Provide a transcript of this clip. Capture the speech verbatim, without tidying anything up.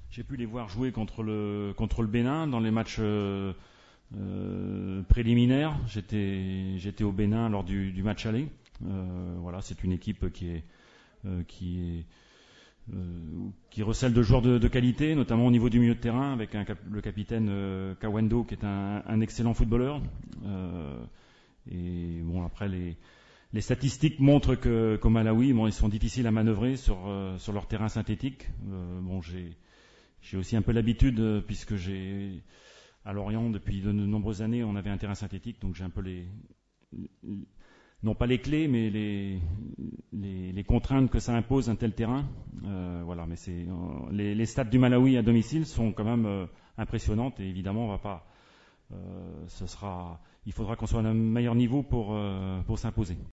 j'ai pu les voir jouer contre le contre le Bénin dans les matchs euh, euh, préliminaires. J'étais j'étais au Bénin lors du, du match aller. Euh, voilà, c'est une équipe qui est euh, qui est euh, qui recèle de joueurs de, de qualité, notamment au niveau du milieu de terrain, avec un, le capitaine euh, Kawendo, qui est un, un excellent footballeur. Euh, et bon, après les, les statistiques montrent que qu'au Malawi, bon, ils sont difficiles à manœuvrer sur euh, sur leur terrain synthétique. Euh, bon, j'ai j'ai aussi un peu l'habitude, euh, puisque j'ai à Lorient depuis de nombreuses années, on avait un terrain synthétique, donc j'ai un peu les, les non pas les clés, mais les, les, les contraintes que ça impose un tel terrain. Euh, voilà, mais c'est euh, les, les stats du Malawi à domicile sont quand même euh, impressionnantes, et évidemment, on va pas. Euh, ce sera, il faudra qu'on soit à un meilleur niveau pour euh, pour s'imposer.